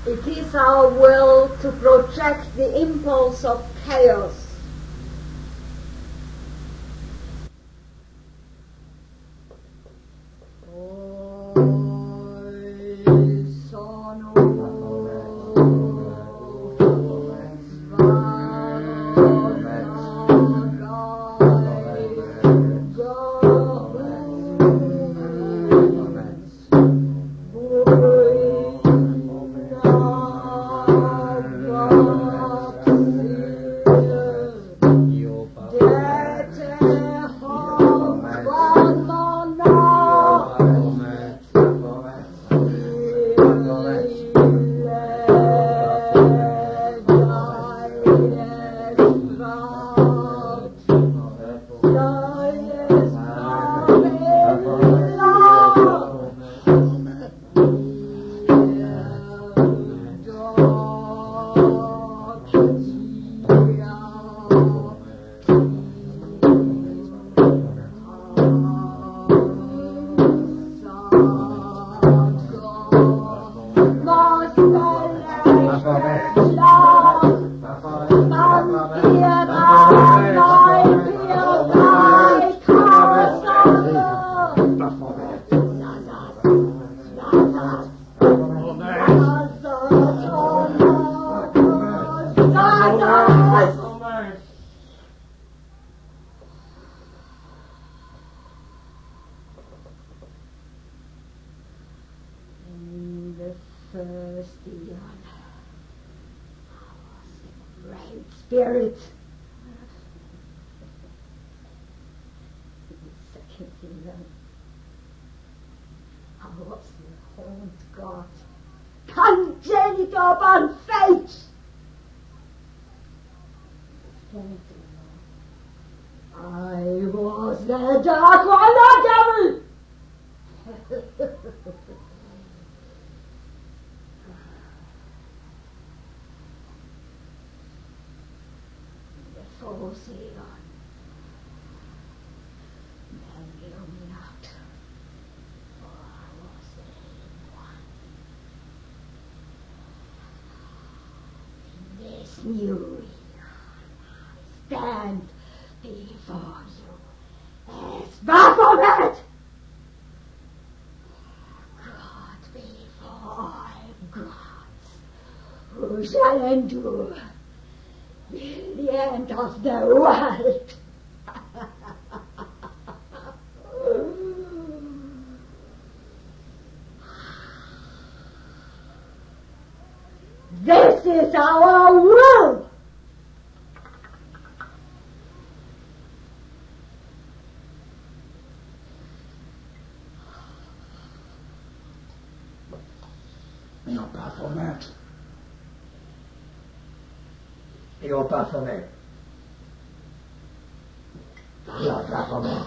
It is our will to project the impulse of chaos. Spirit. Second eon, I was the horned god, congenital upon fate. I was the dark one, the devil. Ocean. Then hear me out, for I was the one. In this new eon, I stand before you as Baphomet, God before all gods, who shall endure the end of the world. This is our will. You're Baphomet. You're Baphomet. You're Baphomet.